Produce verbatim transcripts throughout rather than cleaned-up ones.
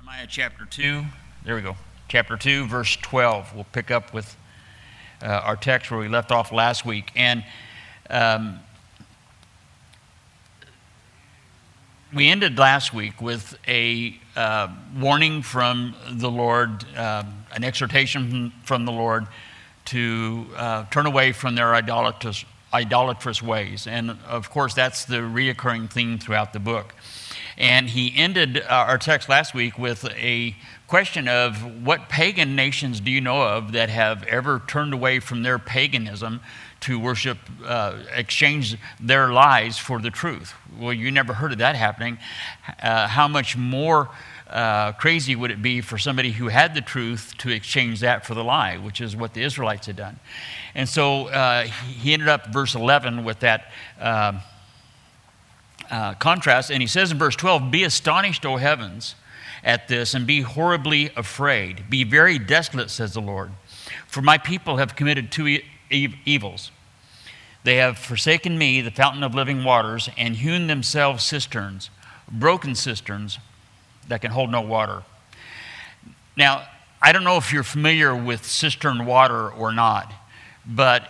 Nehemiah chapter two. There we go. Chapter two, verse twelve. We'll pick up with uh, our text where we left off last week. And um, we ended last week with a uh, warning from the Lord, uh, an exhortation from the Lord to uh, turn away from their idolatrous, idolatrous ways. And of course, that's the reoccurring theme throughout the book. And he ended our text last week with a question of what pagan nations do you know of that have ever turned away from their paganism to worship, uh, exchange their lies for the truth? Well, you never heard of that happening. Uh, how much more uh, crazy would it be for somebody who had the truth to exchange that for the lie, which is what the Israelites had done. And so uh, he ended up verse eleven with that uh, Uh, contrast, and he says in verse twelve, "Be astonished, O heavens, at this, and be horribly afraid. Be very desolate, says the Lord. For my people have committed two e- e- evils. They have forsaken me, the fountain of living waters, and hewn themselves cisterns, broken cisterns that can hold no water." Now, I don't know if you're familiar with cistern water or not, but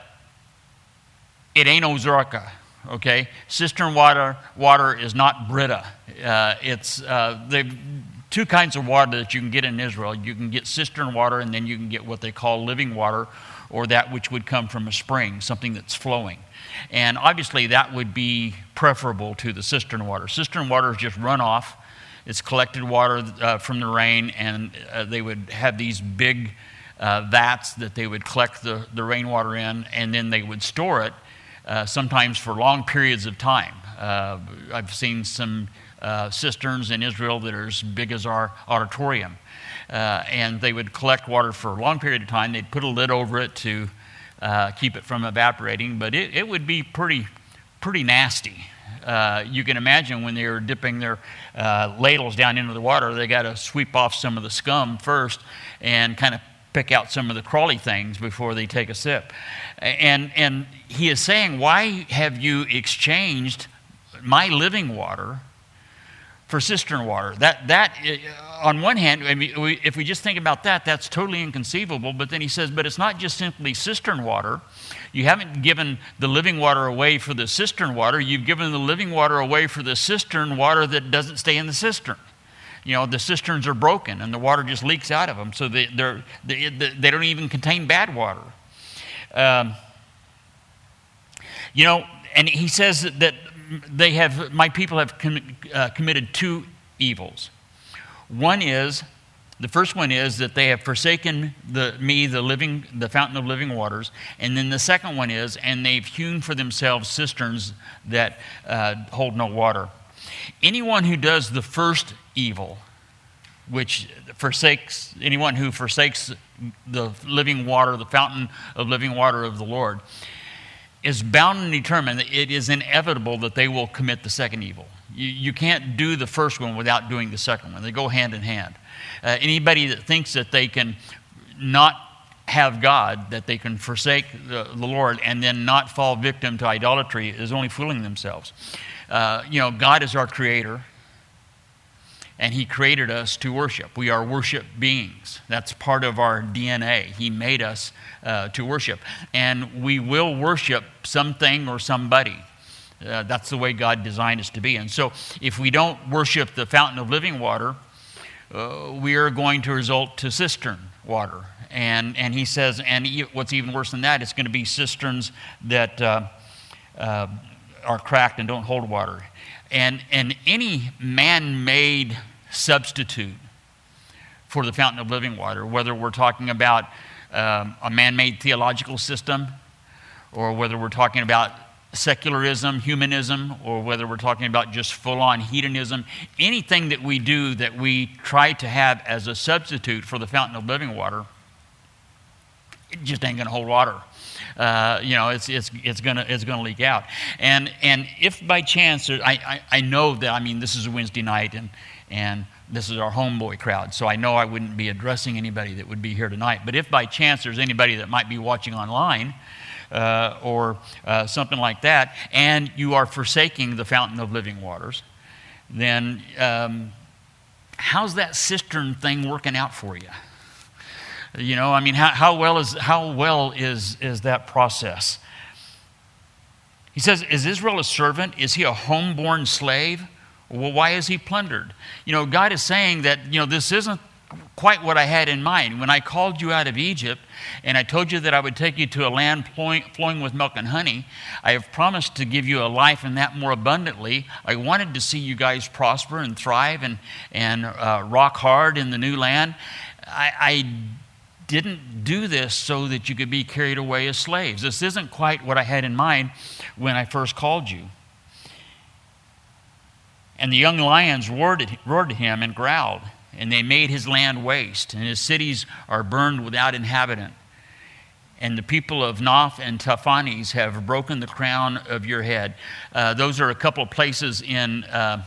it ain't Ozarka. Okay, cistern water water is not Brita. Uh, it's uh, the two kinds of water that you can get in Israel. You can get cistern water, and then you can get what they call living water, or that which would come from a spring, something that's flowing. And obviously, that would be preferable to the cistern water. Cistern water is just runoff. It's collected water uh, from the rain, and uh, they would have these big uh, vats that they would collect the, the rainwater in, and then they would store it. Uh, sometimes for long periods of time. Uh, I've seen some uh, cisterns in Israel that are as big as our auditorium. Uh, and they would collect water for a long period of time. They'd put a lid over it to uh, keep it from evaporating, but it, it would be pretty, pretty nasty. Uh, you can imagine when they were dipping their uh, ladles down into the water, they got to sweep off some of the scum first and kind of pick out some of the crawly things before they take a sip. And and he is saying, why have you exchanged my living water for cistern water? That, that on one hand, I mean, if we just think about that, that's totally inconceivable. But then he says, but it's not just simply cistern water. You haven't given the living water away for the cistern water. You've given the living water away for the cistern water that doesn't stay in the cistern. You know, the cisterns are broken and the water just leaks out of them. So they, they're, they, they don't even contain bad water. Um, you know, and he says that they have, my people have com- uh, committed two evils. One is, the first one is that they have forsaken the me, the living, the fountain of living waters. And then the second one is, and they've hewn for themselves cisterns that uh, hold no water. Anyone who does the first evil, which forsakes, anyone who forsakes the living water, the fountain of living water of the Lord, is bound and determined that it is inevitable that they will commit the second evil. You, you can't do the first one without doing the second one. They go hand in hand. Uh, anybody that thinks that they can not have God, that they can forsake the, the Lord and then not fall victim to idolatry is only fooling themselves. Uh, you know, God is our creator, and he created us to worship. We are worship beings. That's part of our D N A. He made us uh, to worship. And we will worship something or somebody. Uh, that's the way God designed us to be. And so if we don't worship the fountain of living water, uh, we are going to result to cistern water. And, and he says, and what's even worse than that, it's going to be cisterns that uh, uh, are cracked and don't hold water. And, and any man-made substitute for the fountain of living water, whether we're talking about um, a man-made theological system, or whether we're talking about secularism, humanism, or whether we're talking about just full-on hedonism, anything that we do that we try to have as a substitute for the fountain of living water, it just ain't going to hold water. Uh, you know, it's it's it's gonna it's gonna leak out. And and if by chance, I, I I know that I mean this is a Wednesday night and and this is our homeboy crowd, so I know I wouldn't be addressing anybody that would be here tonight. But if by chance there's anybody that might be watching online uh, or uh, something like that, and you are forsaking the fountain of living waters, then um, how's that cistern thing working out for you? You know, I mean, how, how well is how well is is that process? He says, is Israel a servant? Is he a homeborn slave? Well, why is he plundered? You know, God is saying that, you know, this isn't quite what I had in mind. When I called you out of Egypt and I told you that I would take you to a land flowing, flowing with milk and honey, I have promised to give you a life and that more abundantly. I wanted to see you guys prosper and thrive and, and uh, rock hard in the new land. I, I didn't do this so that you could be carried away as slaves. This isn't quite what I had in mind when I first called you. And the young lions roared, at, roared to him and growled, and they made his land waste, and his cities are burned without inhabitant. And the people of Noph and Tahpanhes have broken the crown of your head. Uh, those are a couple of places in uh,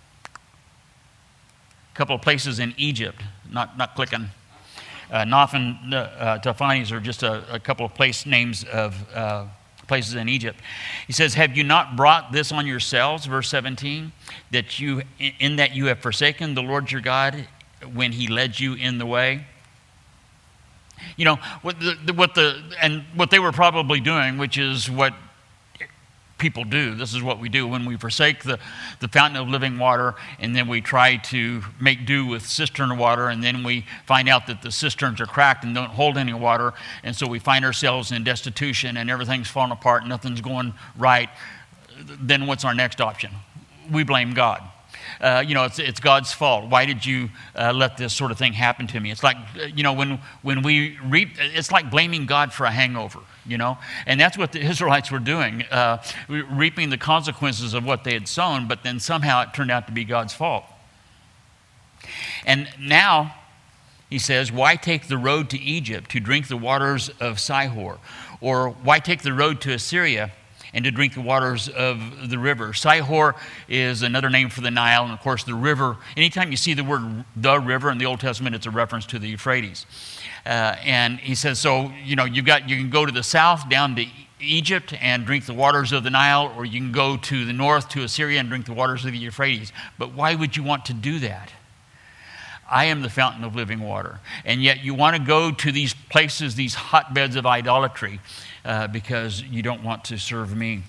couple of places in Egypt. Not not clicking. Uh, Noph and uh, Tahpanhes are just a, a couple of place names of uh, places in Egypt. He says, have you not brought this on yourselves, verse seventeen, that you, in that you have forsaken the Lord your God when he led you in the way? You know, what the, what the, and what they were probably doing, which is what people do. This is what we do when we forsake the, the fountain of living water, and then we try to make do with cistern water, and then we find out that the cisterns are cracked and don't hold any water, and so we find ourselves in destitution and everything's falling apart, nothing's going right. Then what's our next option? We blame God. Uh, you know, it's it's God's fault. Why did you uh, let this sort of thing happen to me? It's like, you know, when when we reap, it's like blaming God for a hangover, you know? And that's what the Israelites were doing, uh, reaping the consequences of what they had sown, but then somehow it turned out to be God's fault. And now, he says, why take the road to Egypt to drink the waters of Sihor? Or why take the road to Assyria and to drink the waters of the river? Sihor is another name for the Nile, and of course the river, anytime you see the word the river in the Old Testament, it's a reference to the Euphrates. Uh, and he says, so, you know, you've got, you can go to the south down to Egypt and drink the waters of the Nile, or you can go to the north to Assyria and drink the waters of the Euphrates. But why would you want to do that? I am the fountain of living water. And yet you want to go to these places, these hotbeds of idolatry, uh, because you don't want to serve me.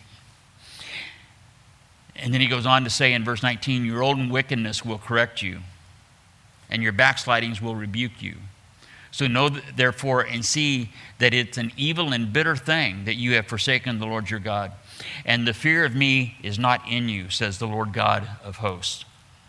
And then he goes on to say in verse nineteen, your own wickedness will correct you, and your backslidings will rebuke you. So know therefore and see that it's an evil and bitter thing that you have forsaken the Lord your God. And the fear of me is not in you, says the Lord God of hosts.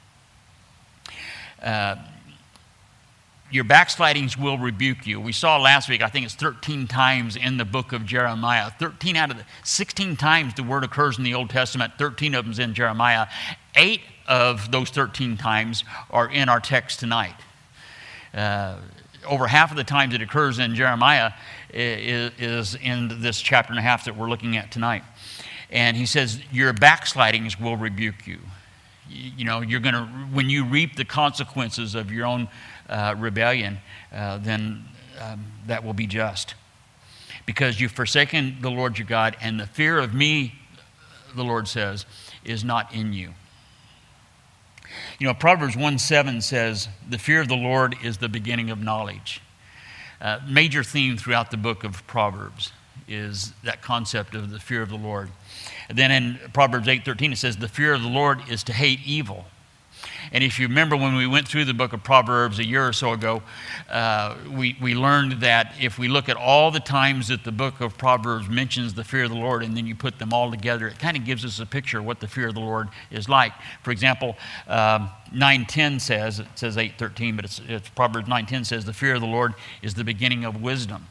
Uh, Your backslidings will rebuke you. We saw last week, I think it's thirteen times in the book of Jeremiah. thirteen out of the sixteen times the word occurs in the Old Testament. thirteen of them is in Jeremiah. Eight of those thirteen times are in our text tonight. Uh, over half of the times it occurs in Jeremiah is, is in this chapter and a half that we're looking at tonight. And he says, your backslidings will rebuke you. You, you know, you're going to, when you reap the consequences of your own Uh, rebellion, uh, then um, that will be just. Because you've forsaken the Lord your God, and the fear of me, the Lord says, is not in you. You know, Proverbs one seven says, the fear of the Lord is the beginning of knowledge. Uh, major theme throughout the book of Proverbs is that concept of the fear of the Lord. And then in Proverbs eight thirteen, it says, the fear of the Lord is to hate evil. And if you remember when we went through the book of Proverbs a year or so ago, uh, we, we learned that if we look at all the times that the book of Proverbs mentions the fear of the Lord and then you put them all together, it kind of gives us a picture of what the fear of the Lord is like. For example, um, nine ten says, it says eight thirteen, but it's, it's Proverbs nine ten says, the fear of the Lord is the beginning of wisdom.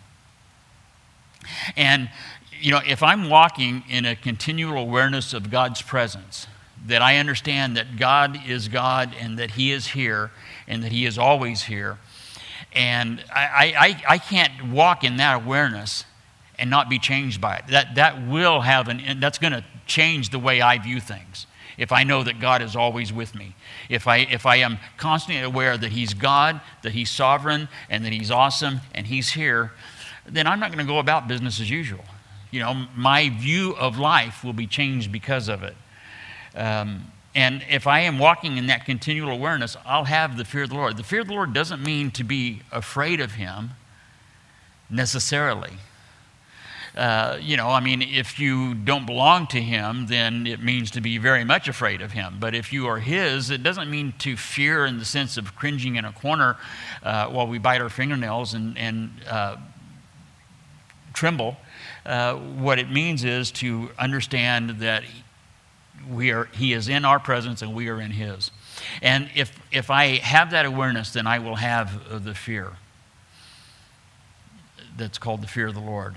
And, you know, if I'm walking in a continual awareness of God's presence, that I understand that God is God and that he is here and that he is always here. And I, I, I can't walk in that awareness and not be changed by it. That, that will have an, and that's going to change the way I view things. If I know that God is always with me. If I, if I am constantly aware that he's God, that he's sovereign, and that he's awesome, and he's here, then I'm not going to go about business as usual. You know, my view of life will be changed because of it. Um, and if I am walking in that continual awareness, I'll have the fear of the Lord. The fear of the Lord doesn't mean to be afraid of him necessarily. Uh, you know, I mean, if you don't belong to him, then it means to be very much afraid of him. But if you are his, it doesn't mean to fear in the sense of cringing in a corner uh, while we bite our fingernails and, and uh, tremble. Uh, what it means is to understand that we are, he is in our presence and we are in his. And if, if I have that awareness, then I will have the fear that's called the fear of the Lord.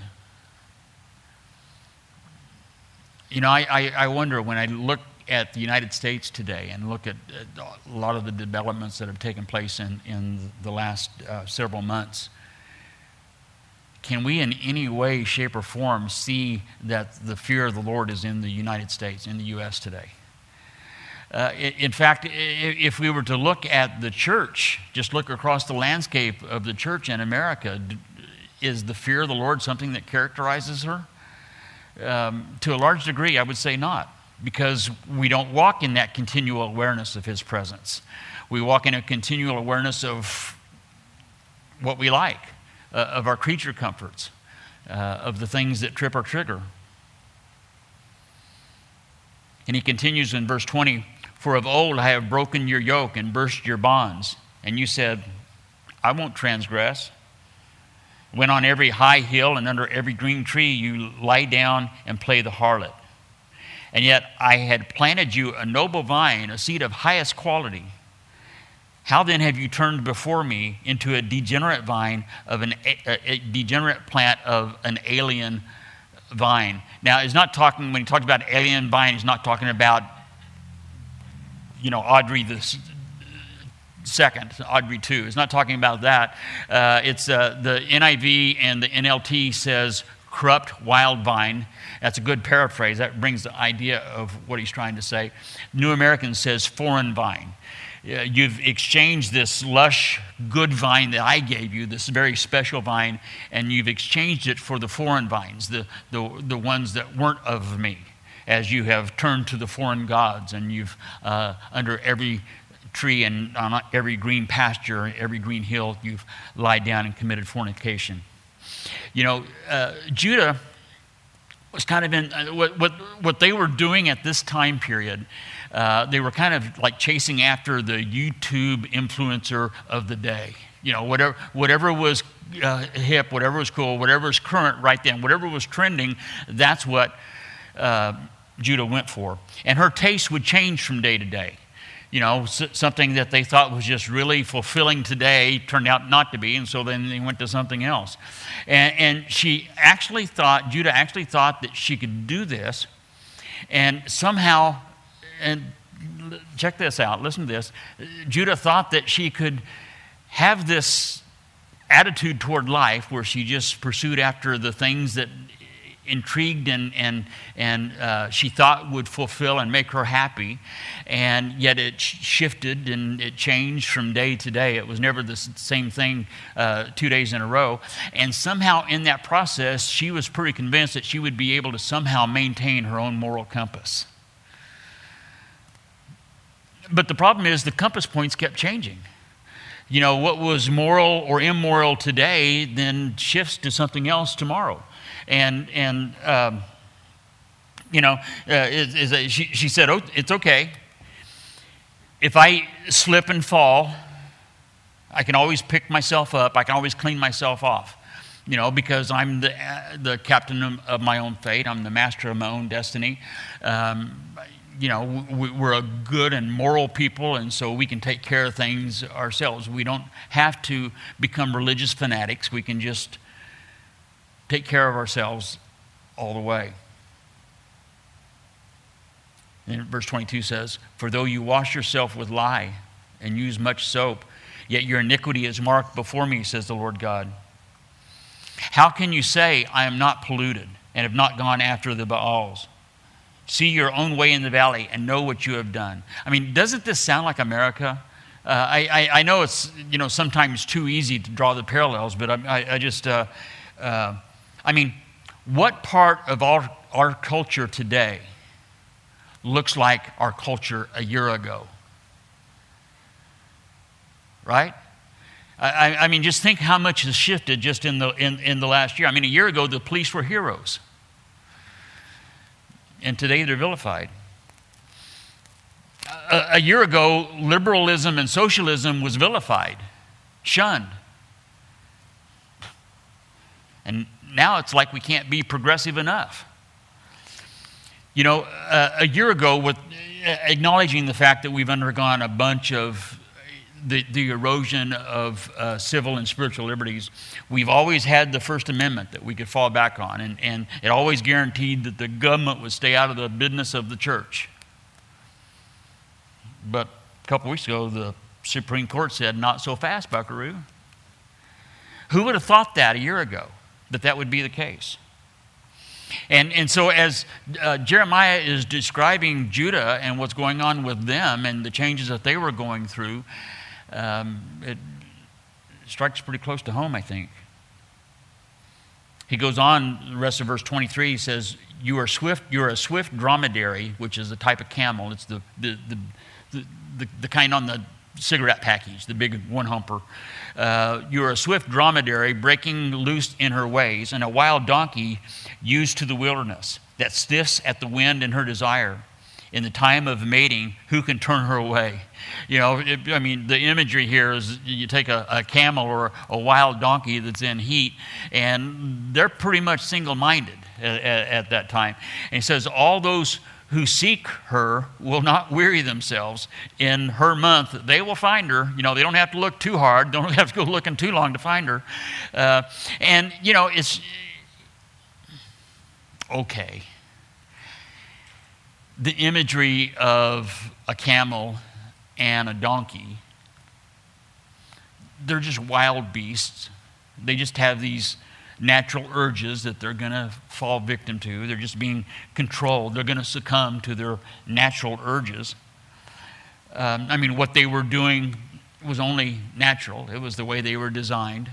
You know, I, I, I wonder when I look at the United States today and look at a lot of the developments that have taken place in, in the last uh, several months, can we in any way, shape, or form see that the fear of the Lord is in the United States, in the U S today? Uh, in fact, if we were to look at the church, just look across the landscape of the church in America, is the fear of the Lord something that characterizes her? Um, to a large degree, I would say not, because we don't walk in that continual awareness of his presence. We walk in a continual awareness of what we like, uh, of our creature comforts, uh, of the things that trip our trigger. And he continues in verse twenty, "For of old I have broken your yoke and burst your bonds. And you said, I won't transgress. When on every high hill and under every green tree you lie down and play the harlot. And yet I had planted you a noble vine, a seed of highest quality. How then have you turned before me into a degenerate vine of an a, a degenerate plant of an alien vine?" Now, he's not talking, when he talks about alien vine, he's not talking about, you know, Audrey the second, Audrey two. It's not talking about that. Uh, it's uh, the N I V and the N L T says corrupt wild vine. That's a good paraphrase. That brings the idea of what he's trying to say. New American says foreign vine. Uh, you've exchanged this lush, good vine that I gave you, this very special vine, and you've exchanged it for the foreign vines, the, the, the ones that weren't of me, as you have turned to the foreign gods, and you've, uh, under every tree and on every green pasture, every green hill, you've lied down and committed fornication. You know, uh, Judah was kind of in, uh, what, what, what they were doing at this time period, uh, they were kind of like chasing after the YouTube influencer of the day. You know, whatever, whatever was uh, hip, whatever was cool, whatever was current right then, whatever was trending, that's what uh, Judah went for. And her taste would change from day to day. You know, something that they thought was just really fulfilling today turned out not to be, and so then they went to something else. And, and she actually thought, Judah actually thought that she could do this, and somehow, and check this out, listen to this, Judah thought that she could have this attitude toward life where she just pursued after the things that intrigued and and and uh, she thought would fulfill and make her happy, and yet it shifted and it changed from day to day. It was never the same thing uh, two days in a row. And somehow in that process, she was pretty convinced that she would be able to somehow maintain her own moral compass. But the problem is the compass points kept changing. You know, what was moral or immoral today then shifts to something else tomorrow. And, and um, you know, uh, is, is a, she, she said, oh, it's okay. If I slip and fall, I can always pick myself up. I can always clean myself off, you know, because I'm the, uh, the captain of my own fate. I'm the master of my own destiny. Um, you know, we, we're a good and moral people, and so we can take care of things ourselves. We don't have to become religious fanatics. We can just take care of ourselves all the way. And verse twenty-two says, "For though you wash yourself with lye and use much soap, yet your iniquity is marked before me, says the Lord God. How can you say, I am not polluted and have not gone after the Baals? See your own way in the valley and know what you have done." I mean, doesn't this sound like America? Uh, I, I, I know it's, you know, sometimes too easy to draw the parallels, but I, I, I just... Uh, uh, I mean, what part of our, our culture today looks like our culture a year ago. Right? I, I mean, just think how much has shifted just in the, in, in the last year. I mean, a year ago, the police were heroes. And today, they're vilified. A, a year ago, liberalism and socialism was vilified, shunned. And now it's like we can't be progressive enough. You know, uh, a year ago, with acknowledging the fact that we've undergone a bunch of the, the erosion of uh, civil and spiritual liberties, we've always had the First Amendment that we could fall back on, and, and it always guaranteed that the government would stay out of the business of the church. But a couple weeks ago, the Supreme Court said, not so fast, buckaroo. Who would have thought that a year ago, that that would be the case? And, and so as uh, Jeremiah is describing Judah and what's going on with them and the changes that they were going through, um, it strikes pretty close to home, I think. He goes on, the rest of verse twenty-three, he says, you are swift, you are a swift dromedary, which is a type of camel. It's the, the, the, the, the, the kind on the cigarette package, the big one-humper. Uh, you are a swift dromedary breaking loose in her ways, and a wild donkey used to the wilderness that sniffs at the wind in her desire. In the time of mating, who can turn her away? You know, it, I mean, the imagery here is you take a, a camel or a wild donkey that's in heat, and they're pretty much single-minded at, at, at that time. And he says, all those who seek her will not weary themselves. In her month, they will find her. You know, they don't have to look too hard. Don't have to go looking too long to find her. Uh, and, you know, it's okay. The imagery of a camel and a donkey, they're just wild beasts. They just have these natural urges that they're going to fall victim to. They're just being controlled. They're going to succumb to their natural urges. Um, I mean, what they were doing was only natural. It was the way they were designed.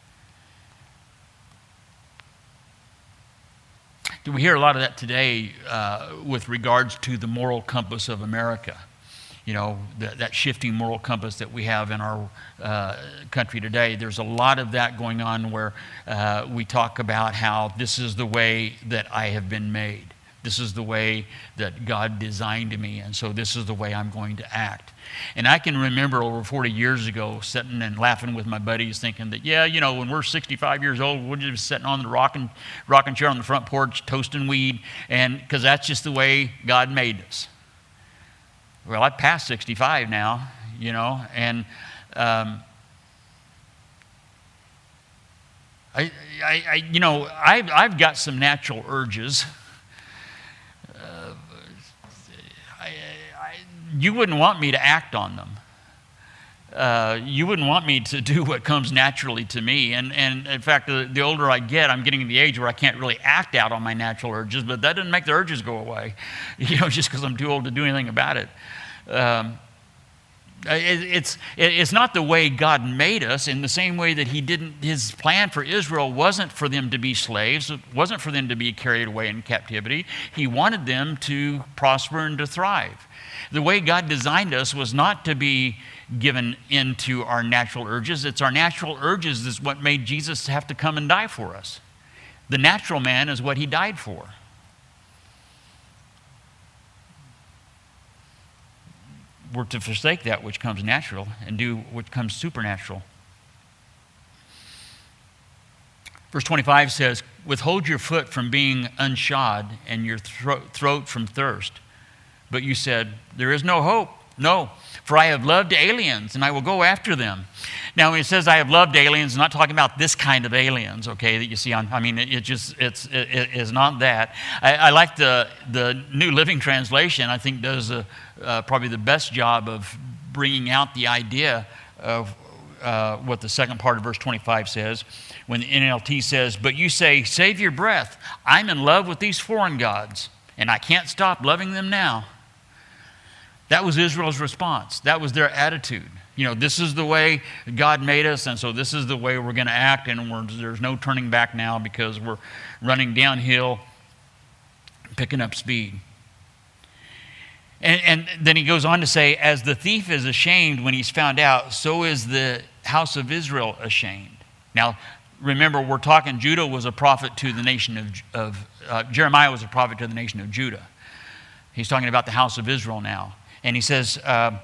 We hear a lot of that today uh, with regards to the moral compass of America. You know, that, that shifting moral compass that we have in our uh, country today. There's a lot of that going on where uh, we talk about how this is the way that I have been made. This is the way that God designed me, and so this is the way I'm going to act. And I can remember over forty years ago sitting and laughing with my buddies thinking that, yeah, you know, when we're sixty-five years old, we're just sitting on the rocking, rocking chair on the front porch, toasting weed, and because that's just the way God made us. Well, I've passed sixty-five now, you know, and um, I, I, I, you know, I've, I've got some natural urges. Uh, I, I, you wouldn't want me to act on them. Uh, you wouldn't want me to do what comes naturally to me. And, and in fact, the, the older I get, I'm getting to the age where I can't really act out on my natural urges, but that doesn't make the urges go away, you know, just because I'm too old to do anything about it. Um, it, it's, it, it's not the way God made us, in the same way that he didn't, his plan for Israel wasn't for them to be slaves, it wasn't for them to be carried away in captivity. He wanted them to prosper and to thrive. The way God designed us was not to be given into our natural urges. It's our natural urges is what made Jesus have to come and die for us. The natural man is what he died for. We're to forsake that which comes natural and do what comes supernatural. Verse twenty-five says, withhold your foot from being unshod and your thro- throat from thirst. But you said, there is no hope. No, for I have loved aliens and I will go after them. Now, when it says I have loved aliens, I'm not talking about this kind of aliens, okay, that you see on, I mean, it, it just, it's, it, it is not that. I, I like the, the New Living Translation, I think does a, uh, probably the best job of bringing out the idea of uh, what the second part of verse twenty-five says. When the N L T says, but you say, save your breath. I'm in love with these foreign gods and I can't stop loving them now. That was Israel's response. That was their attitude. You know, this is the way God made us, and so this is the way we're going to act, and we're, there's no turning back now because we're running downhill, picking up speed. And, and then he goes on to say, as the thief is ashamed when he's found out, so is the house of Israel ashamed. Now, remember, we're talking, Judah was a prophet to the nation of, of uh, Jeremiah was a prophet to the nation of Judah. He's talking about the house of Israel now. And he says, uh,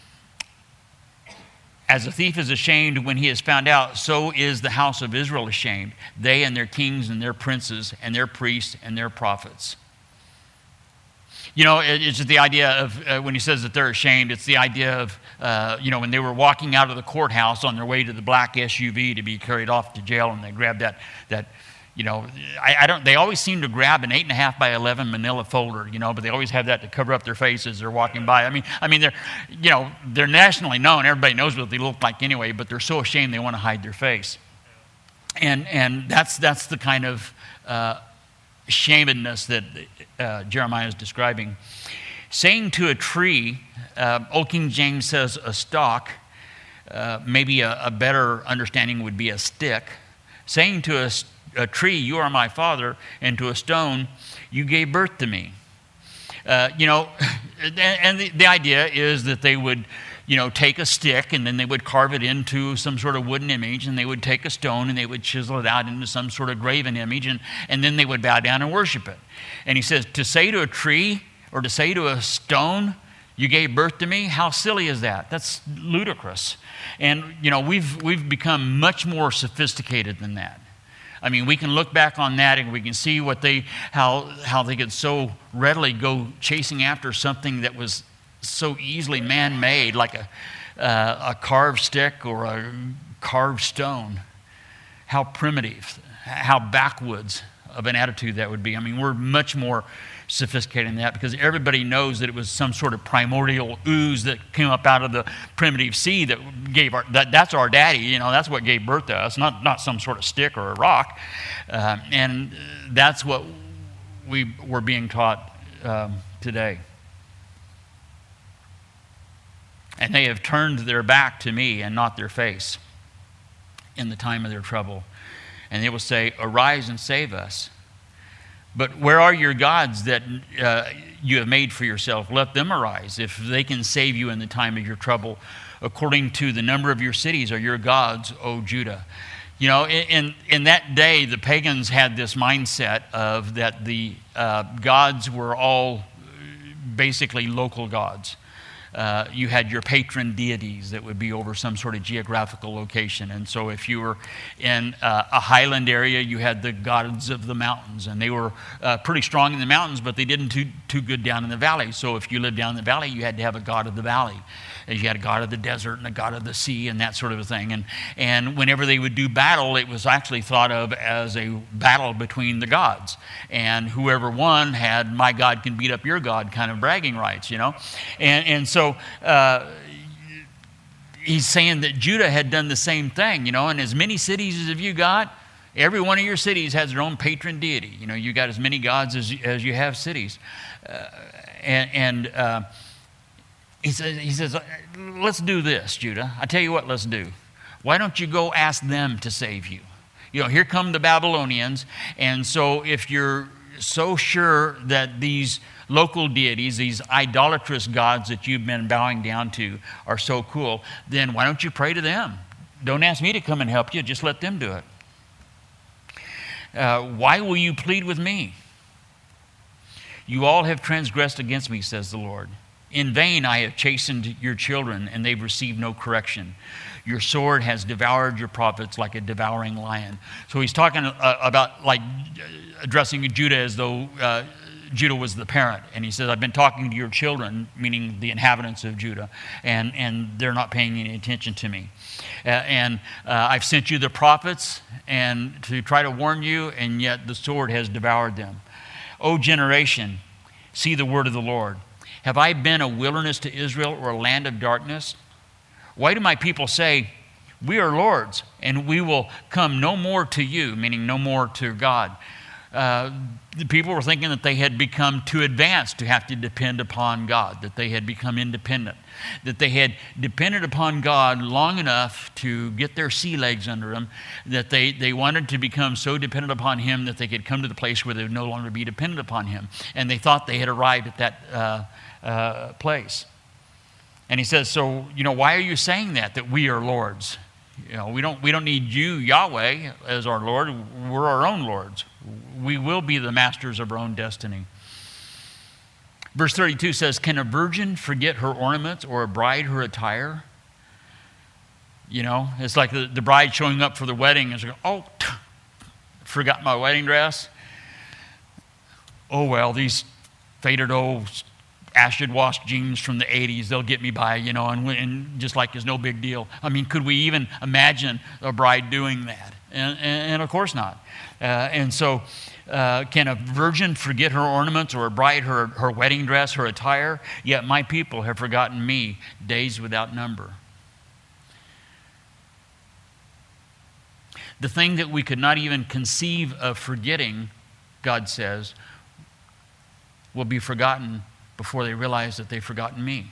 as the thief is ashamed when he is found out, so is the house of Israel ashamed, they and their kings and their princes and their priests and their prophets. You know, it's just the idea of, uh, when he says that they're ashamed, it's the idea of, uh, you know, when they were walking out of the courthouse on their way to the black S U V to be carried off to jail, and they grabbed that, that you know, I, I don't, they always seem to grab an eight and a half by eleven manila folder, you know, but they always have that to cover up their faces as they're walking by. I mean, I mean, they're, you know, they're nationally known. Everybody knows what they look like anyway, but they're so ashamed they want to hide their face. And, and that's, that's the kind of, uh, shamedness that uh, Jeremiah is describing. Saying to a tree, uh, Old King James says a stalk, uh, maybe a, a better understanding would be a stick. Saying to a, a tree, you are my father, and to a stone, you gave birth to me. Uh, you know, and, and the, the idea is that they would, you know, take a stick and then they would carve it into some sort of wooden image, and they would take a stone and they would chisel it out into some sort of graven image, and, and then they would bow down and worship it. And he says, to say to a tree or to say to a stone, you gave birth to me, how silly is that? That's ludicrous. And, you know, we've, we've become much more sophisticated than that. I mean, we can look back on that and we can see what they, how, how they could so readily go chasing after something that was so easily man-made, like a, uh, a carved stick or a carved stone. How primitive, how backwoods of an attitude that would be. I mean, we're much more sophisticated than that, because everybody knows that it was some sort of primordial ooze that came up out of the primitive sea that gave our, that, that's our daddy, you know, that's what gave birth to us, not, not some sort of stick or a rock. Uh, and that's what we were being taught um, today. And they have turned their back to me and not their face in the time of their trouble. And they will say, arise and save us. But where are your gods that uh, you have made for yourself? Let them arise, if they can save you in the time of your trouble. According to the number of your cities are your gods, O Judah. You know, in, in that day, the pagans had this mindset of that the uh, gods were all basically local gods. Uh, you had your patron deities that would be over some sort of geographical location. And so if you were in uh, a highland area, you had the gods of the mountains. And they were uh, pretty strong in the mountains, but they didn't too, too good down in the valley. So if you lived down in the valley, you had to have a god of the valley. And you had a god of the desert and a god of the sea and that sort of a thing. And, and whenever they would do battle, it was actually thought of as a battle between the gods. And whoever won had my God can beat up your God kind of bragging rights, you know. And, and so uh, he's saying that Judah had done the same thing, you know. And as many cities as have you got, every one of your cities has their own patron deity. You know, you got as many gods as, as you have cities. Uh, and... and uh, He says, he says, let's do this, Judah. I tell you what, let's do. Why don't you go ask them to save you? You know, here come the Babylonians. And so if you're so sure that these local deities, these idolatrous gods that you've been bowing down to are so cool, then why don't you pray to them? Don't ask me to come and help you. Just let them do it. Uh, why will you plead with me? You all have transgressed against me, says the Lord. In vain I have chastened your children, and they've received no correction. Your sword has devoured your prophets like a devouring lion. So he's talking uh, about like addressing Judah as though uh, Judah was the parent. And he says, I've been talking to your children, meaning the inhabitants of Judah, and, and they're not paying any attention to me. Uh, and uh, I've sent you the prophets and to try to warn you, and yet the sword has devoured them. O generation, see the word of the Lord. Have I been a wilderness to Israel or a land of darkness? Why do my people say, we are Lord's, and we will come no more to you, meaning no more to God? Uh, the people were thinking that they had become too advanced to have to depend upon God, that they had become independent, that they had depended upon God long enough to get their sea legs under them, that they, they wanted to become so dependent upon Him that they could come to the place where they would no longer be dependent upon Him. And they thought they had arrived at that uh, uh, place. And he says, so, you know, why are you saying that, that we are lords? You know, we don't, we don't need you, Yahweh, as our Lord. We're our own lords. We will be the masters of our own destiny. Verse thirty-two says, can a virgin forget her ornaments or a bride her attire? You know, it's like the, the bride showing up for the wedding and she's going, oh, forgot my wedding dress. Oh, well, these faded old acid wash jeans from the eighties, they'll get me by, you know, and, and just like it's no big deal. I mean, could we even imagine a bride doing that? And, and, and of course not. Uh, and so, uh, can a virgin forget her ornaments or a bride her, her wedding dress, her attire? Yet my people have forgotten me days without number. The thing that we could not even conceive of forgetting, God says, will be forgotten before they realize that they've forgotten me.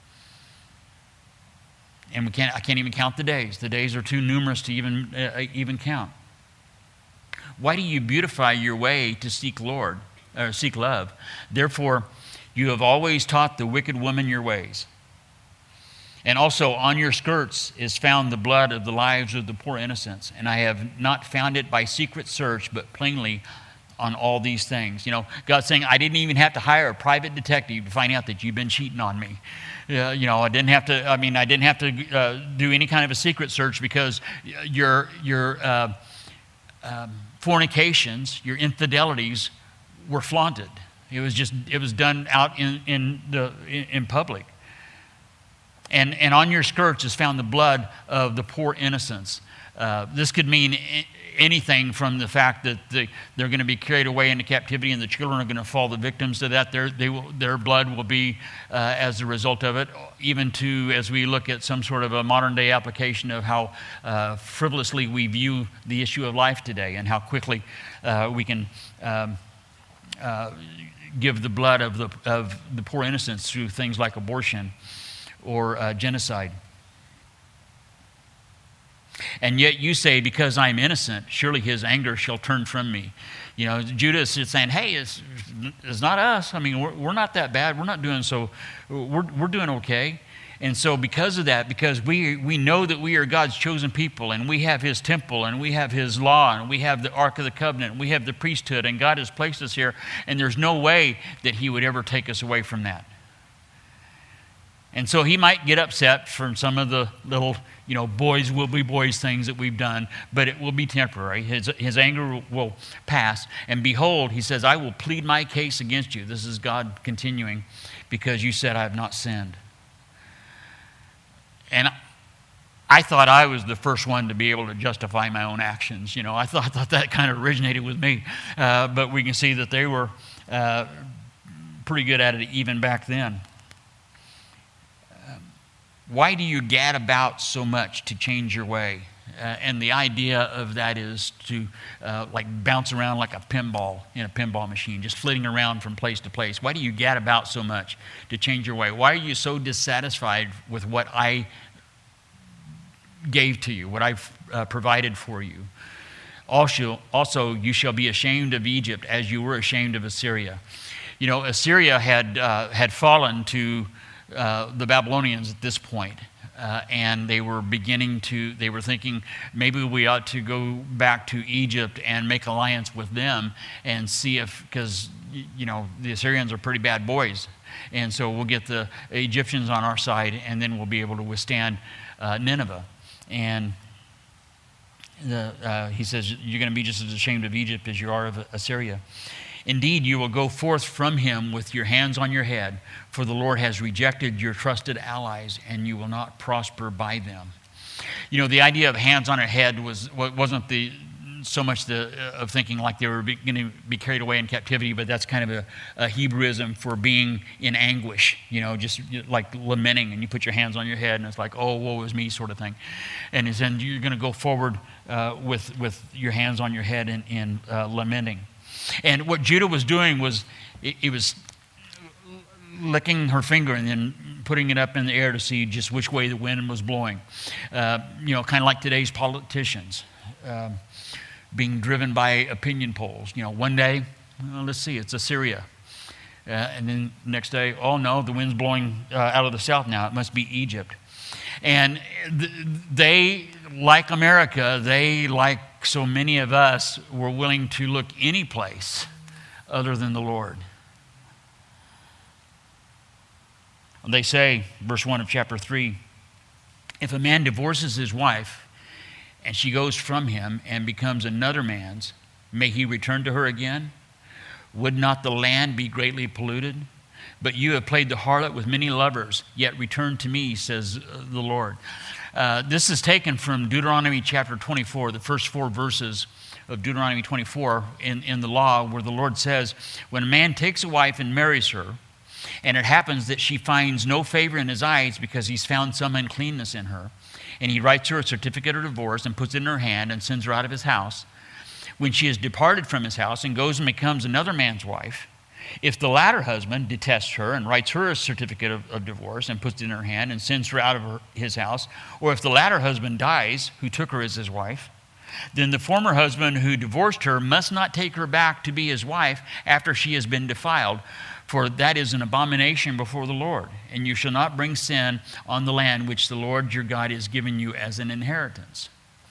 And we can't, I can't even count the days. The days are too numerous to even, uh, even count. Why do you beautify your way to seek Lord, or seek love? Therefore, you have always taught the wicked woman your ways. And also on your skirts is found the blood of the lives of the poor innocents. And I have not found it by secret search, but plainly on all these things. You know, God's saying, I didn't even have to hire a private detective to find out that you've been cheating on me. Uh, you know, I didn't have to, I mean, I didn't have to uh, do any kind of a secret search because your, your uh, um, fornications, your infidelities were flaunted. It was just, it was done out in, in, the, in, in public. And, and on your skirts is found the blood of the poor innocents. Uh, this could mean anything from the fact that they, they're going to be carried away into captivity and the children are going to fall the victims to that. Their, they will, their blood will be uh, as a result of it, even to, as we look at some sort of a modern day application of how uh, frivolously we view the issue of life today and how quickly uh, we can um, uh, give the blood of the, of the poor innocents through things like abortion or uh, genocide. And yet you say, because I'm innocent, surely his anger shall turn from me. You know, Judas is saying, hey, it's, it's not us. I mean, we're, we're not that bad. We're not doing so, we're, we're doing okay. And so because of that, because we, we know that we are God's chosen people and we have his temple and we have his law and we have the Ark of the Covenant and we have the priesthood and God has placed us here and there's no way that he would ever take us away from that. And so he might get upset from some of the little, you know, boys will be boys things that we've done, but it will be temporary. His, his anger will pass. And behold, he says, I will plead my case against you. This is God continuing, because you said I have not sinned. And I thought I was the first one to be able to justify my own actions. You know, I thought, I thought that kind of originated with me. Uh, but we can see that they were uh, pretty good at it even back then. Why do you gad about so much to change your way? Uh, and the idea of that is to uh, like bounce around like a pinball in a pinball machine, just flitting around from place to place. Why do you gad about so much to change your way? Why are you so dissatisfied with what I gave to you, what I've uh, provided for you? Also, also, you shall be ashamed of Egypt as you were ashamed of Assyria. You know, Assyria had uh, had fallen to Uh, the Babylonians at this point, uh, and they were beginning to, they were thinking maybe we ought to go back to Egypt and make alliance with them and see if, because, you know, the Assyrians are pretty bad boys, and so we'll get the Egyptians on our side and then we'll be able to withstand uh, Nineveh. And the, uh, he says, you're going to be just as ashamed of Egypt as you are of Assyria. Indeed, you will go forth from him with your hands on your head, for the Lord has rejected your trusted allies, and you will not prosper by them. You know, the idea of hands on our head was wasn't the so much the of thinking like they were going to be carried away in captivity, but that's kind of a, a Hebrewism for being in anguish. You know, just like lamenting, and you put your hands on your head, and it's like, oh, woe is me, sort of thing. And it's then you're going to go forward uh, with with your hands on your head and, and uh, lamenting. And what Judah was doing was, it was licking her finger and then putting it up in the air to see just which way the wind was blowing. Uh, you know, kind of like today's politicians, uh, being driven by opinion polls. You know, one day, well, let's see, it's Assyria. Uh, and then next day, oh no, the wind's blowing uh, out of the south now. It must be Egypt. And th- they, like America, they, like so many of us, were willing to look any place other than the Lord. They say, verse one of chapter three, if a man divorces his wife and she goes from him and becomes another man's, may he return to her again? Would not the land be greatly polluted? But you have played the harlot with many lovers, yet return to me, says the Lord. Uh, this is taken from Deuteronomy chapter twenty-four, the first four verses of Deuteronomy twenty-four in, in the law, where the Lord says, when a man takes a wife and marries her, and it happens that she finds no favor in his eyes because he's found some uncleanness in her, and he writes her a certificate of divorce and puts it in her hand and sends her out of his house, when she has departed from his house and goes and becomes another man's wife, if the latter husband detests her and writes her a certificate of, of divorce and puts it in her hand and sends her out of her, his house, or if the latter husband dies, who took her as his wife, then the former husband who divorced her must not take her back to be his wife after she has been defiled, for that is an abomination before the Lord. And you shall not bring sin on the land which the Lord your God is giving you as an inheritance.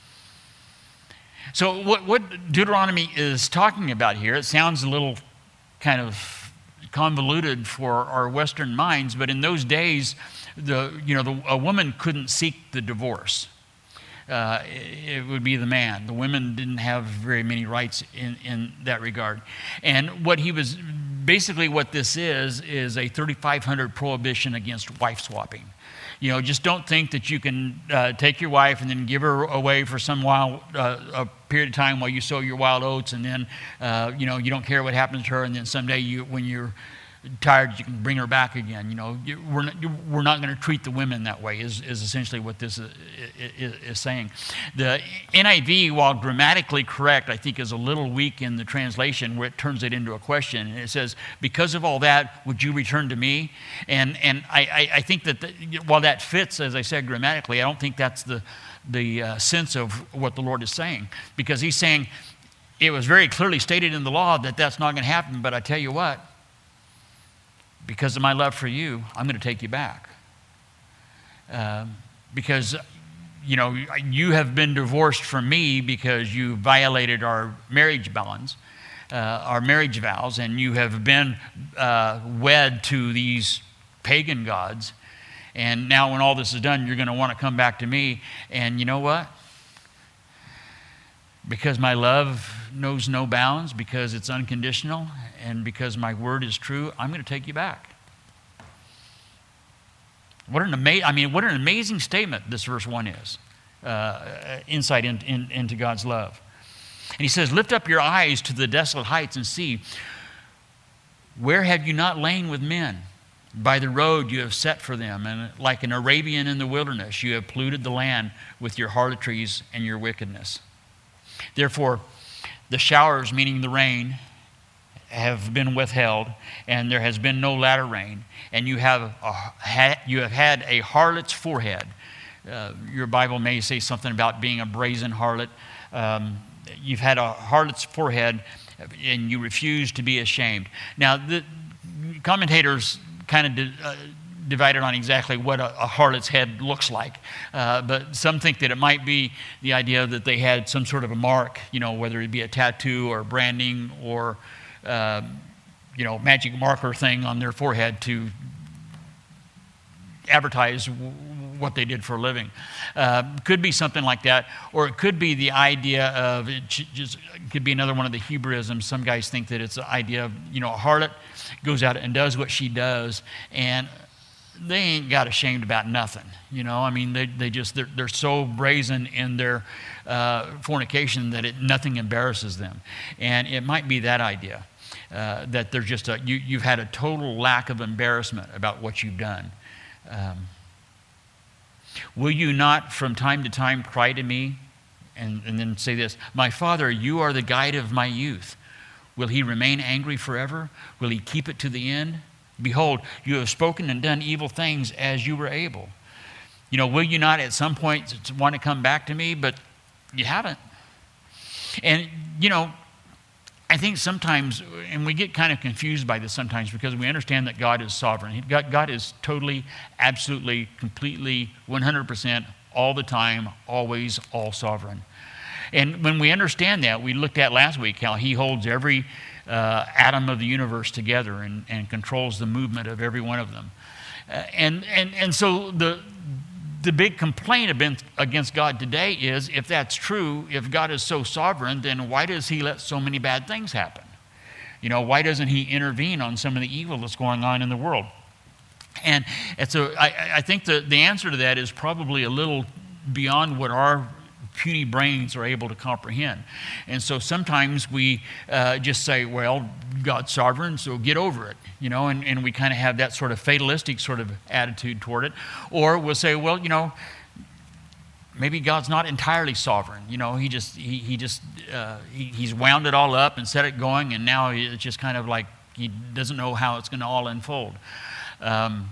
So what, what Deuteronomy is talking about here, it sounds a little kind of convoluted for our Western minds, but in those days, the you know the, a woman couldn't seek the divorce. Uh, it, it would be the man. The women didn't have very many rights in, in that regard. And what he was, basically what this is, is a thirty-five hundred prohibition against wife swapping. You know, just don't think that you can uh, take your wife and then give her away for some while, uh, a period of time while you sow your wild oats, and then, uh, you know, you don't care what happens to her, and then someday you, when you're tired, you can bring her back again. You know, you, we're not, we're not going to treat the women that way, is, is essentially what this is, is, is saying. The N I V, while grammatically correct, I think is a little weak in the translation where it turns it into a question. And it says, because of all that, would you return to me? And and I, I, I think that the, while that fits, as I said, grammatically, I don't think that's the, the uh, sense of what the Lord is saying. Because he's saying, it was very clearly stated in the law that that's not going to happen, but I tell you what, because of my love for you, I'm going to take you back. Um, because, you know, you have been divorced from me because you violated our marriage bonds, uh, our marriage vows, and you have been uh, wed to these pagan gods. And now when all this is done, you're going to want to come back to me. And you know what? Because my love knows no bounds, because it's unconditional, and because my word is true, I'm going to take you back. What an ama- I mean, what an amazing statement this verse one is. Uh, insight in, in, into God's love. And he says, lift up your eyes to the desolate heights and see, where have you not lain with men? By the road you have set for them, and like an Arabian in the wilderness, you have polluted the land with your harlotries and your wickedness. Therefore, the showers, meaning the rain, have been withheld, and there has been no latter rain, and you have a, ha, you have had a harlot's forehead. Uh, your Bible may say something about being a brazen harlot. Um, you've had a harlot's forehead, and you refuse to be ashamed. Now, the commentators kind of di- uh, divided on exactly what a, a harlot's head looks like. Uh, but some think that it might be the idea that they had some sort of a mark, you know, whether it be a tattoo or branding or, uh, you know, magic marker thing on their forehead to advertise w- what they did for a living. Uh, could be something like that, or it could be the idea of, it just it could be another one of the Hebrewisms. Some guys think that it's the idea of, you know, a harlot goes out and does what she does, and they ain't got ashamed about nothing. You know, I mean, they they just, they're, they're so brazen in their uh, fornication that it, nothing embarrasses them. And it might be that idea, uh, that there's just a, you, you've had a total lack of embarrassment about what you've done. Um, Will you not from time to time cry to me? And, and then say this, my Father, you are the guide of my youth. Will he remain angry forever? Will he keep it to the end? Behold, you have spoken and done evil things as you were able. You know, will you not at some point want to come back to me? But you haven't. And, you know, I I think sometimes, and we get kind of confused by this sometimes because we understand that God is sovereign. God, God is totally, absolutely, completely, one hundred percent, all the time, always, all sovereign. And when we understand that, we looked at last week how he holds every uh, atom of the universe together and, and controls the movement of every one of them. Uh, and, and, and so the, the big complaint against God today is, if that's true, if God is so sovereign, then why does he let so many bad things happen? You know, why doesn't he intervene on some of the evil that's going on in the world? And, and so I, I think the, the answer to that is probably a little beyond what our puny brains are able to comprehend. And so sometimes we uh, just say, well, God's sovereign, so get over it, you know, and, and we kind of have that sort of fatalistic sort of attitude toward it. Or we'll say, well, you know, maybe God's not entirely sovereign. You know, he just, he, he just, uh, he, he's wound it all up and set it going, and now it's just kind of like he doesn't know how it's going to all unfold. Um,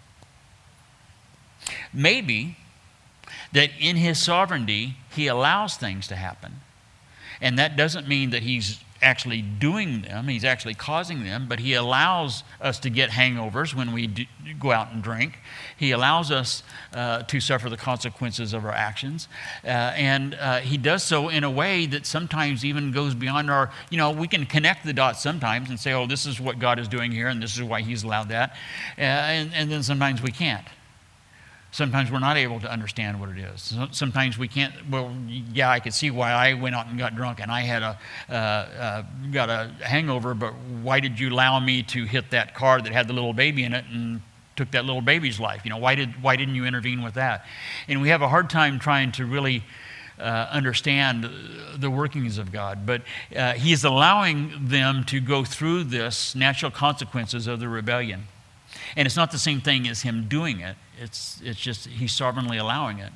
maybe that in his sovereignty, he allows things to happen. And that doesn't mean that he's actually doing them, he's actually causing them, but he allows us to get hangovers when we do go out and drink. He allows us uh, to suffer the consequences of our actions. Uh, and uh, he does so in a way that sometimes even goes beyond our, you know, we can connect the dots sometimes and say, oh, this is what God is doing here, and this is why he's allowed that. Uh, and, and then sometimes we can't. Sometimes we're not able to understand what it is. Sometimes we can't, well, yeah, I could see why I went out and got drunk and I had a, uh, uh, got a hangover, but why did you allow me to hit that car that had the little baby in it and took that little baby's life? You know, why, did, why didn't you intervene with that? And we have a hard time trying to really uh, understand the workings of God. But uh, he is allowing them to go through this natural consequences of the rebellion. And it's not the same thing as him doing it. It's, it's just he's sovereignly allowing it.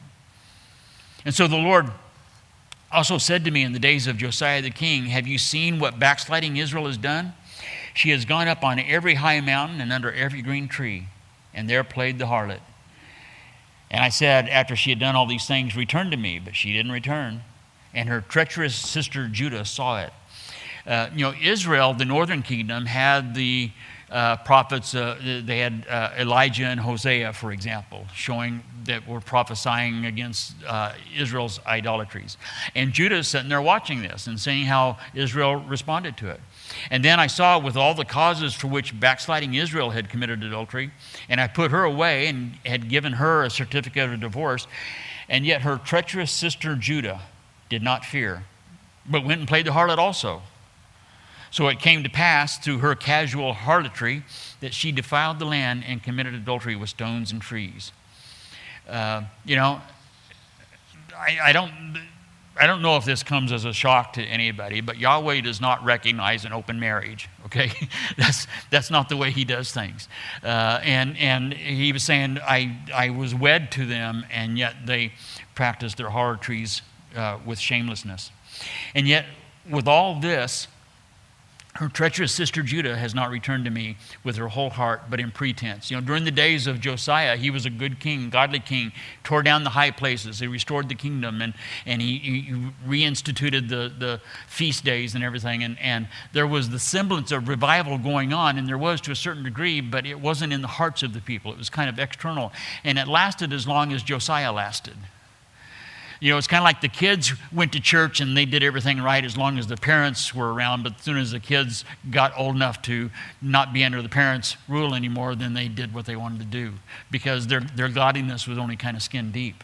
And so the Lord also said to me in the days of Josiah the king, have you seen what backsliding Israel has done? She has gone up on every high mountain and under every green tree, and there played the harlot. And I said, after she had done all these things, return to me. But she didn't return. And her treacherous sister Judah saw it. Uh, you know, Israel, the northern kingdom, had the Uh, prophets, uh, they had uh, Elijah and Hosea, for example, showing that were prophesying against uh, Israel's idolatries. And Judah is sitting there watching this and seeing how Israel responded to it. And then I saw with all the causes for which backsliding Israel had committed adultery, and I put her away and had given her a certificate of divorce, and yet her treacherous sister Judah did not fear, but went and played the harlot also. So it came to pass through her casual harlotry that she defiled the land and committed adultery with stones and trees. Uh, you know, I, I don't, I don't know if this comes as a shock to anybody, but Yahweh does not recognize an open marriage. Okay, that's that's not the way he does things. Uh, and and he was saying, I I was wed to them, and yet they practiced their harlotries uh, with shamelessness. And yet, with all this, her treacherous sister Judah has not returned to me with her whole heart, but in pretense. You know, during the days of Josiah, he was a good king, godly king, tore down the high places. He restored the kingdom, and, and he, he reinstituted the, the feast days and everything. And, and there was the semblance of revival going on, and there was to a certain degree, but it wasn't in the hearts of the people. It was kind of external. And it lasted as long as Josiah lasted. You know, it's kind of like the kids went to church and they did everything right as long as the parents were around, but as soon as the kids got old enough to not be under the parents' rule anymore, then they did what they wanted to do because their, their godliness was only kind of skin deep.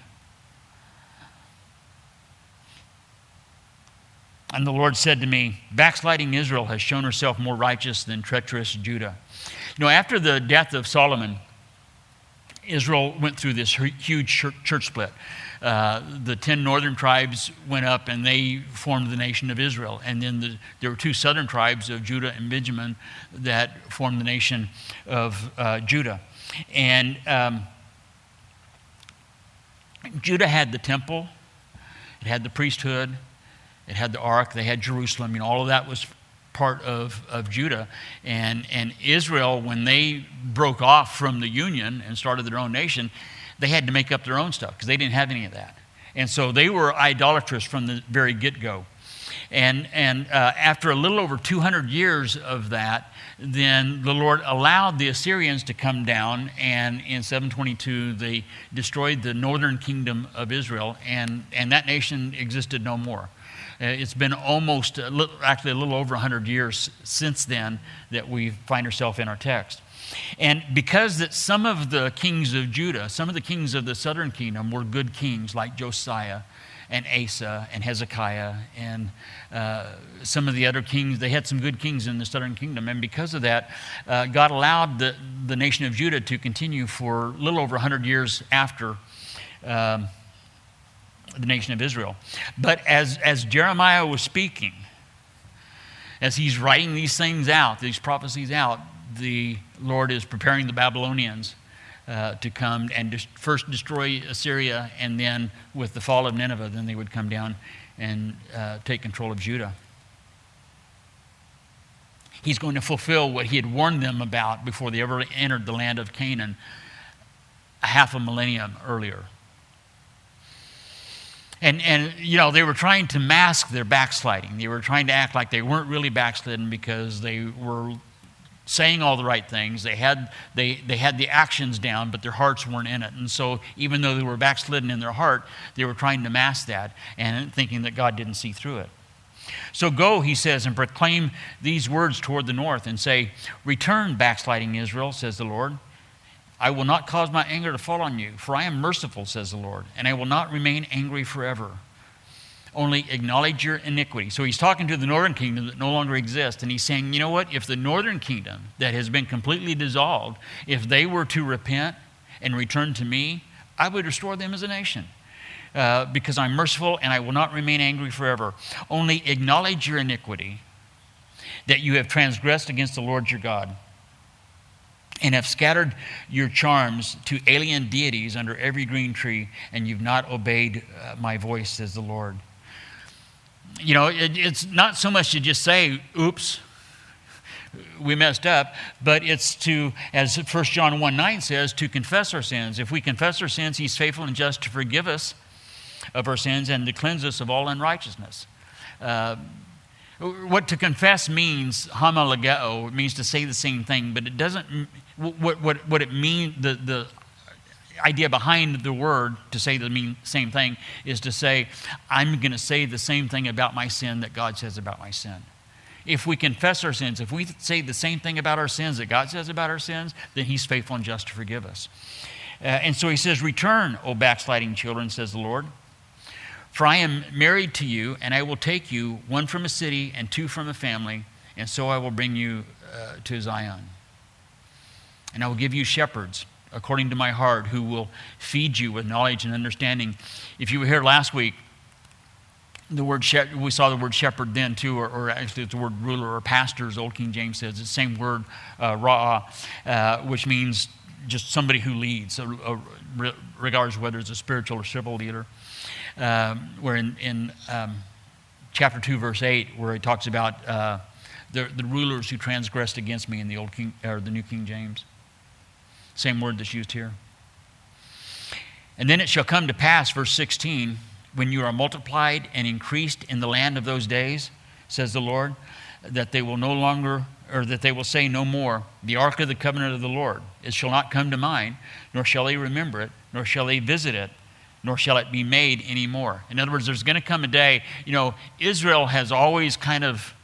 And the Lord said to me, backsliding Israel has shown herself more righteous than treacherous Judah. You know, after the death of Solomon, Israel went through this huge church split. Uh, the ten northern tribes went up and they formed the nation of Israel. And then the, there were two southern tribes of Judah and Benjamin that formed the nation of uh, Judah. And um, Judah had the temple, it had the priesthood, it had the ark, they had Jerusalem. You know, all of that was part of, of Judah. And, and Israel, when they broke off from the union and started their own nation, they had to make up their own stuff because they didn't have any of that. And so they were idolatrous from the very get-go. And, and uh, after a little over two hundred years of that, then the Lord allowed the Assyrians to come down, and in seven twenty-two they destroyed the northern kingdom of Israel, and, and that nation existed no more. Uh, it's been almost, a little, actually a little over one hundred years since then that we find ourselves in our text. And because that some of the kings of Judah, some of the kings of the southern kingdom were good kings like Josiah and Asa and Hezekiah and uh, some of the other kings, they had some good kings in the southern kingdom. And because of that, uh, God allowed the, the nation of Judah to continue for a little over one hundred years after um, the nation of Israel. But as, as Jeremiah was speaking, as he's writing these things out, these prophecies out, the Lord is preparing the Babylonians uh, to come and dis- first destroy Assyria, and then with the fall of Nineveh, then they would come down and uh, take control of Judah. He's going to fulfill what he had warned them about before they ever entered the land of Canaan a half a millennium earlier. And, and, you know, they were trying to mask their backsliding. They were trying to act like they weren't really backslidden because they were saying all the right things. They had, they, they had the actions down, but their hearts weren't in it. And so even though they were backslidden in their heart, they were trying to mask that and thinking that God didn't see through it. So go, he says, and proclaim these words toward the north and say, return, backsliding Israel, says the Lord. I will not cause my anger to fall on you, for I am merciful, says the Lord, and I will not remain angry forever. Only acknowledge your iniquity. So he's talking to the northern kingdom that no longer exists, and he's saying, you know what? If the northern kingdom that has been completely dissolved, if they were to repent and return to me, I would restore them as a nation. Uh, because I'm merciful and I will not remain angry forever. Only acknowledge your iniquity, that you have transgressed against the Lord your God, and have scattered your charms to alien deities under every green tree, and you've not obeyed uh, my voice, says the Lord. You know, it, it's not so much to just say, oops, we messed up, but it's to, as First John one nine says, to confess our sins. If we confess our sins, he's faithful and just to forgive us of our sins and to cleanse us of all unrighteousness. Uh, what to confess means, homologeo, it means to say the same thing, but it doesn't, what, what, what it means, the, the idea behind the word to say the mean, same thing is to say, I'm going to say the same thing about my sin that God says about my sin. If we confess our sins, if we say the same thing about our sins that God says about our sins, then he's faithful and just to forgive us. Uh, and so he says, return, O backsliding children, says the Lord. For I am married to you, and I will take you, one from a city and two from a family, and so I will bring you uh, to Zion. And I will give you shepherds, according to my heart, who will feed you with knowledge and understanding. If you were here last week, the word she- we saw the word shepherd then too, or, or actually it's the word ruler or pastor, as Old King James says. It's the same word, uh, ra'ah, uh, which means just somebody who leads, uh, uh, regardless whether it's a spiritual or civil leader. Um, where in, in um, chapter two, verse eight, where he talks about uh, the, the rulers who transgressed against me in the old King or the New King James. Same word that's used here. And then it shall come to pass, verse sixteen, when you are multiplied and increased in the land of those days, says the Lord, that they will no longer, or that they will say no more, the ark of the covenant of the Lord. It shall not come to mind, nor shall they remember it, nor shall they visit it, nor shall it be made anymore. In other words, there's going to come a day, you know, Israel has always kind of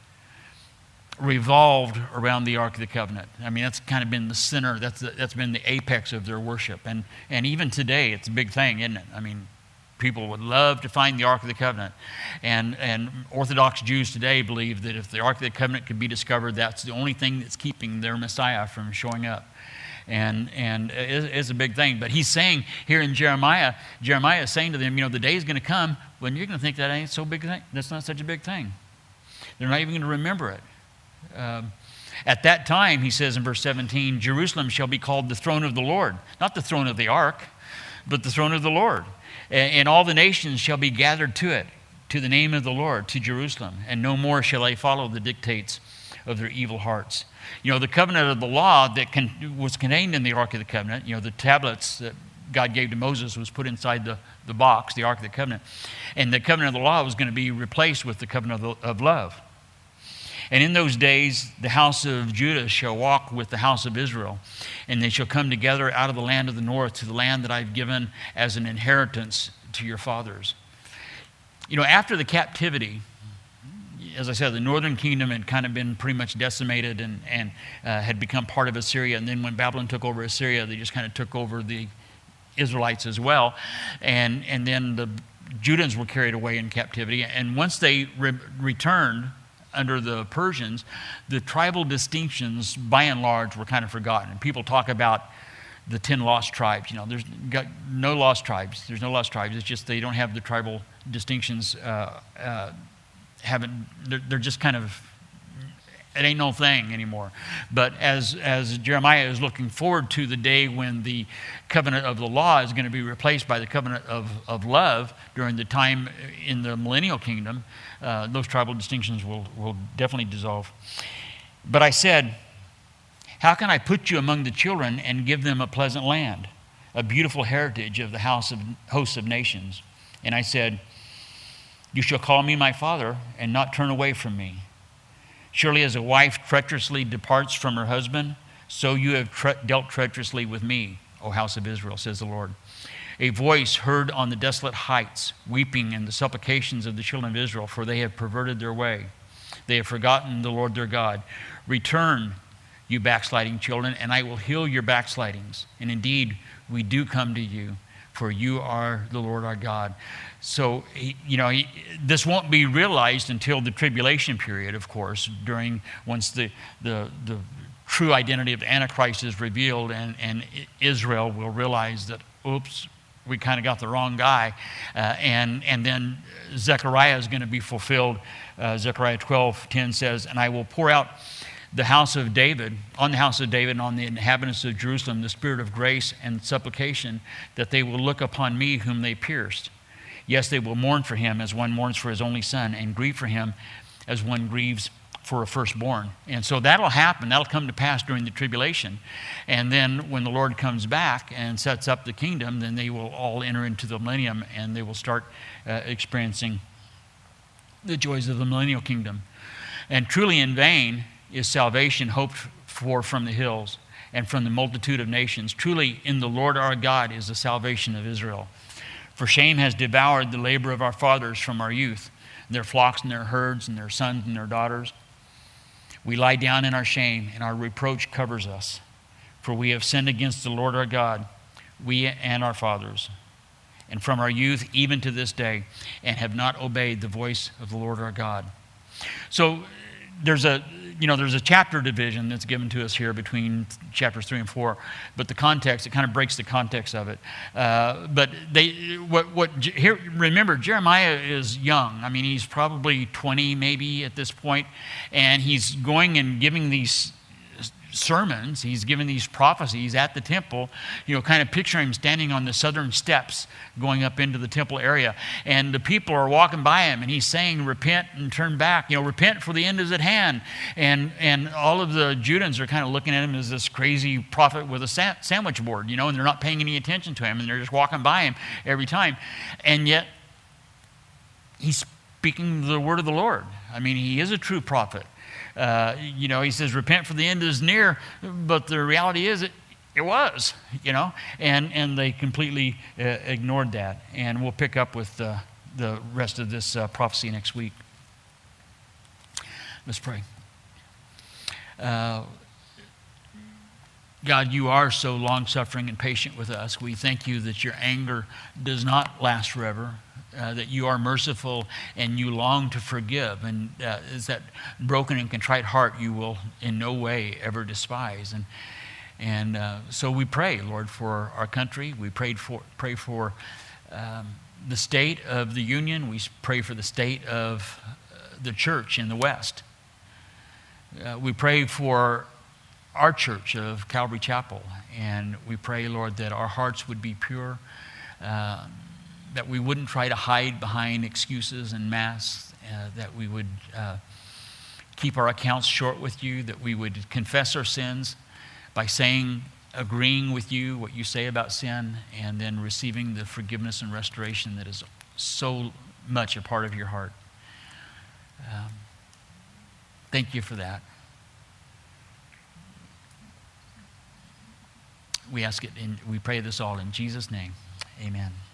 revolved around the Ark of the Covenant. I mean, that's kind of been the center, that's the, that's been the apex of their worship. And, and even today, it's a big thing, isn't it? I mean, people would love to find the Ark of the Covenant. And, and Orthodox Jews today believe that if the Ark of the Covenant could be discovered, that's the only thing that's keeping their Messiah from showing up. And and it's a big thing. But he's saying here in Jeremiah, Jeremiah is saying to them, you know, the day is going to come when you're going to think that ain't so big a thing. That's not such a big thing. They're not even going to remember it. Um, at that time, he says in verse seventeen, Jerusalem shall be called the throne of the Lord. Not the throne of the ark, but the throne of the Lord. And, and all the nations shall be gathered to it, to the name of the Lord, to Jerusalem. And no more shall they follow the dictates of their evil hearts. You know, the covenant of the law that con- was contained in the Ark of the Covenant, you know, the tablets that God gave to Moses was put inside the, the box, the Ark of the Covenant. And the covenant of the law was going to be replaced with the covenant of, the, of love. And in those days, the house of Judah shall walk with the house of Israel, and they shall come together out of the land of the north to the land that I've given as an inheritance to your fathers. You know, after the captivity, as I said, the northern kingdom had kind of been pretty much decimated and, and uh, had become part of Assyria. And then when Babylon took over Assyria, they just kind of took over the Israelites as well. And, and then the Judans were carried away in captivity. And once they re- returned under the Persians, the tribal distinctions, by and large, were kind of forgotten. And people talk about the ten lost tribes. You know, there's got no lost tribes. There's no lost tribes. It's just they don't have the tribal distinctions. Uh, uh, haven't. They're, they're just kind of. It ain't no thing anymore. But as as Jeremiah is looking forward to the day when the covenant of the law is going to be replaced by the covenant of, of love during the time in the millennial kingdom, uh, those tribal distinctions will, will definitely dissolve. But I said, how can I put you among the children and give them a pleasant land, a beautiful heritage of the house of hosts of nations? And I said, you shall call me my father and not turn away from me. Surely as a wife treacherously departs from her husband, so you have tre- dealt treacherously with me, O house of Israel, says the Lord. A voice heard on the desolate heights, weeping and the supplications of the children of Israel, for they have perverted their way. They have forgotten the Lord their God. Return, you backsliding children, and I will heal your backslidings. And indeed, we do come to you, for you are the Lord our God. So, you know, this won't be realized until the tribulation period, of course, during once the the, the true identity of Antichrist is revealed, and, and Israel will realize that, oops, we kind of got the wrong guy. Uh, and, and then Zechariah is going to be fulfilled. Uh, Zechariah twelve ten says, and I will pour out the house of David, on the house of David and on the inhabitants of Jerusalem, the spirit of grace and supplication, that they will look upon me whom they pierced. Yes, they will mourn for him as one mourns for his only son, and grieve for him as one grieves for a firstborn. And so that'll happen. That'll come to pass during the tribulation. And then when the Lord comes back and sets up the kingdom, then they will all enter into the millennium, and they will start uh, experiencing the joys of the millennial kingdom. And truly in vain is salvation hoped for from the hills and from the multitude of nations. Truly in the Lord our God is the salvation of Israel. For shame has devoured the labor of our fathers from our youth, their flocks and their herds and their sons and their daughters. We lie down in our shame, and our reproach covers us. For we have sinned against the Lord our God, we and our fathers, and from our youth even to this day, and have not obeyed the voice of the Lord our God. So there's a you know there's a chapter division that's given to us here between chapters three and four, but the context, it kind of breaks the context of it. Uh, but they what what here remember, Jeremiah is young. I mean, he's probably twenty maybe at this point, and he's going and giving these sermons, he's giving these prophecies at the temple, you know, kind of picture him standing on the southern steps going up into the temple area. And the people are walking by him, and he's saying, repent and turn back. You know, repent, for the end is at hand. And and all of the Judans are kind of looking at him as this crazy prophet with a sa- sandwich board, you know, and they're not paying any attention to him, and they're just walking by him every time. And yet, he's speaking the word of the Lord. I mean, he is a true prophet. Uh, you know, he says, repent for the end is near, but the reality is it, it was, you know, and, and they completely uh, ignored that. And we'll pick up with uh, the rest of this uh, prophecy next week. Let's pray. Uh, God, you are so long-suffering and patient with us. We thank you that your anger does not last forever. Uh, that you are merciful and you long to forgive, and uh, is that broken and contrite heart you will in no way ever despise. And and uh, so we pray, Lord, for our country. We prayed for pray for um, the state of the union. We pray for the state of uh, the church in the West. Uh, we pray for our church of Calvary Chapel, and we pray, Lord, that our hearts would be pure. Uh, that we wouldn't try to hide behind excuses and masks, uh, that we would uh, keep our accounts short with you, that we would confess our sins by saying agreeing with you, what you say about sin, and then receiving the forgiveness and restoration that is so much a part of your heart. Um, thank you for that. We ask it, and we pray this all in Jesus' name. Amen.